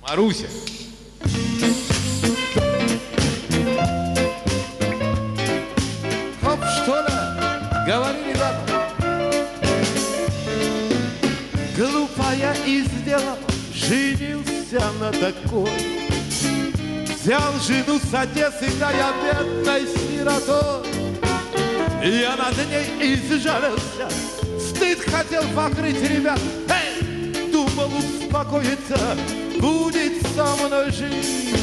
Маруся. Хоп, что ли? Говори, ребята. Глупая и сделала, женился на такой. Взял жену с Одессы, да я бедной сиротой. Я над ней изжалился, стыд хотел покрыть ребят. Эй, думал успокоиться, будет со мной жить.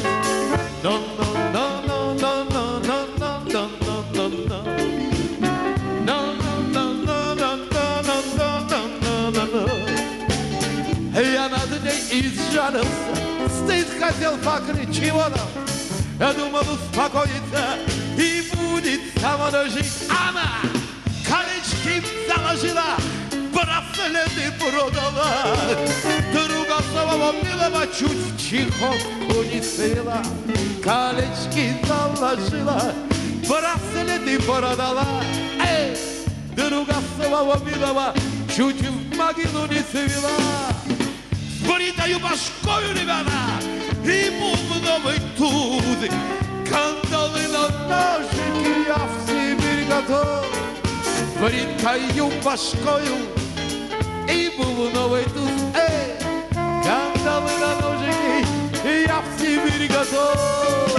Я над ней изжалился, стыд хотел покрыть. Чего там? Я думал успокоиться и будет со мной жить. Она колечки заложила, браслеты продала, друга своего милого чуть в чехотку не свела. Колечки заложила, браслеты продала, эй, друга своего милого чуть в могилу не свела. С бритою башкою, ребята, ему в новый туз, кандалы на ножики, я в Сибирь готов. С бритою башкою, ему в новый туз, эй, кандалы на ножики, я в Сибирь готов.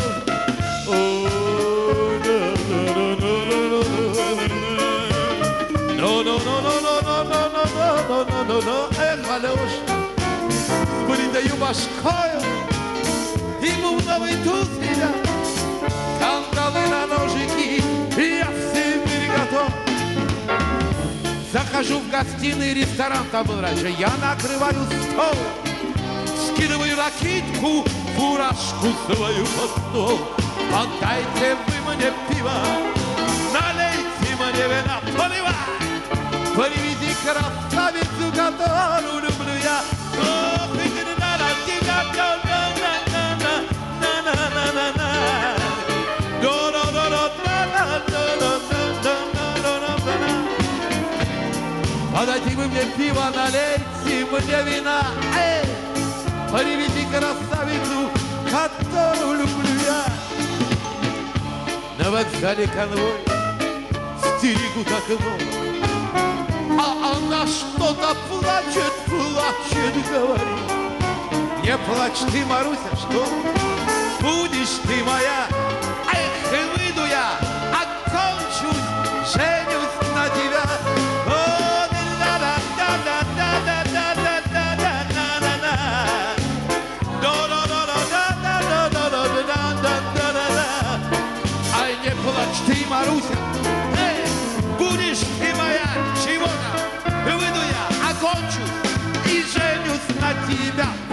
Эх, Алёша, с бритою башкою, ему в новый туз, ребят, кандалы на ножики, я в Сибирь готов. Захожу в гостиный ресторан, там был раньше, я накрываю стол, скидываю накидку, фуражку свою под стол. Отдайте вы мне пиво, налейте мне вина, поливай, приведи красавицу, которую люблю я. Подайте вы мне пиво, налейте мне вина, эй, приведи красавицу, которую люблю я. На вокзале конвой, стерегут окно, а она что-то плачет, говорит. Не плачь ты, Маруся, что будешь ты моя. Эх, выйду я, окончусь, женюсь на тебя. Ай, не плачь ты, Маруся, эй, будешь ты моя. Чего-то, выйду я, окончусь и женюсь на тебя.